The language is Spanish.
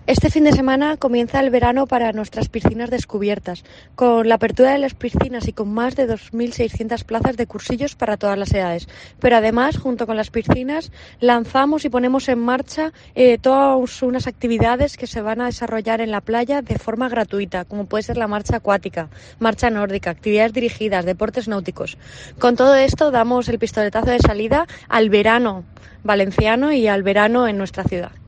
Este fin de semana comienza el verano para nuestras piscinas descubiertas, con la apertura de las piscinas y con más de 2.600 plazas de cursillos para todas las edades. Pero además, junto con las piscinas, lanzamos y ponemos en marcha todas unas actividades que se van a desarrollar en la playa de forma gratuita, como puede ser la marcha acuática, marcha nórdica, actividades dirigidas, deportes náuticos. Con todo esto damos el pistoletazo de salida al verano valenciano y al verano en nuestra ciudad.